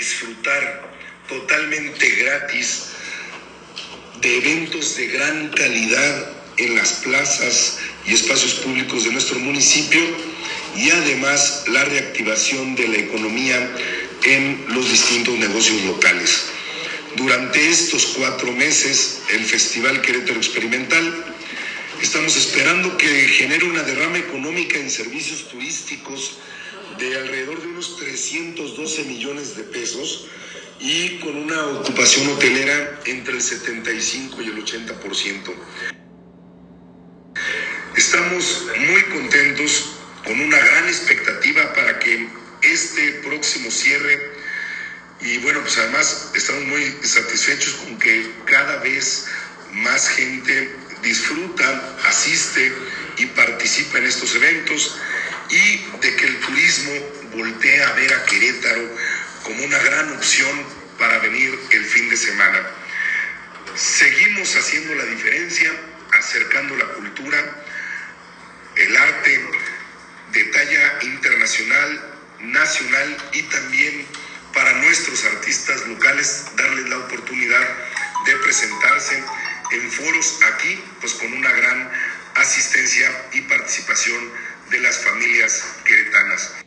disfrutar totalmente gratis de eventos de gran calidad en las plazas y espacios públicos de nuestro municipio, y además la reactivación de la economía en los distintos negocios locales. Durante estos 4 meses, el Festival Querétaro Experimental, estamos esperando que genere una derrama económica en servicios turísticos de alrededor de unos 312 millones de pesos y con una ocupación hotelera entre el 75 y el 80%. Estamos muy contentos, con una gran expectativa para que este próximo cierre, y bueno, pues además estamos muy satisfechos con que cada vez más gente disfruta, asiste y participa en estos eventos, y de que el turismo voltee a ver a Querétaro como una gran opción para venir el fin de semana. Seguimos haciendo la diferencia, acercando la cultura, el arte de talla internacional, nacional, y también para nuestros artistas locales darles la oportunidad de presentarse en foros aquí, pues con una gran asistencia y participación de las familias queretanas.